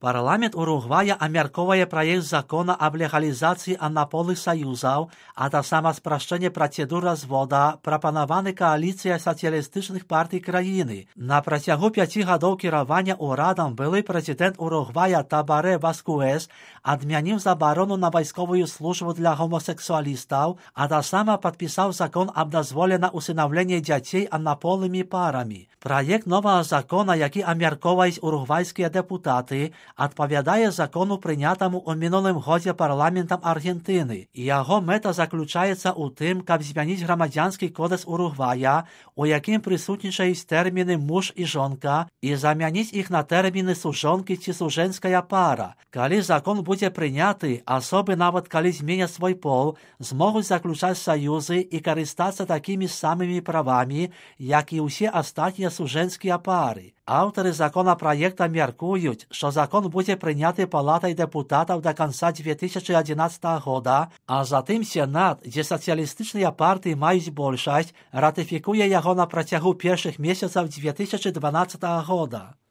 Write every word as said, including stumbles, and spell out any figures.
Парламент Уругвая абмяркоўвае праект закона аб легалізацыі анапольных саюзаў, а таксама спрашчэнне працэдур развода, прапанаваны кааліцыяй сацыялістычных партый краіны. На працягу пяці гадоў кіравання ўрадам былы прэзідэнт Уругвая Табарэ Васкуэс адмяніў забарону на вайсковую службу для гомасексуалістаў, а таксама падпісаў закон аб дазволе на усынаўленне дзяцей аднаполымі парамі. Праект новага закона, які абмяркоўваюць уругвайскія дэпутаты, адпавядае закону, прынятаму ў мінулым годзе парламентам Аргентыны. Яго мэта заключаецца ў тым, каб змяніць грамадзянскі кодэкс Уругвая, у якім прысутнічаюць тэрміны муж і жонка, і замяніць іх на тэрміны сужонкі ці сужэнская пара. Калі закон будзе прыняты, асобы, нават калі зменяць свой пол, змогуць заключаць саюзы і карыстацца такімі самымі правамі, як і ўсе астатнія сужэнскія пары. Аўтары законапраекта мяркуюць, што закон будзе прыняты палатай дэпутатаў да канца дзве тысячы адзінаццатага года, а затым Сенат, дзе сацыялістычныя партыі маюць большасць, ратыфікуе яго на працягу першых месяцаў дзве тысячы дванаццатага года.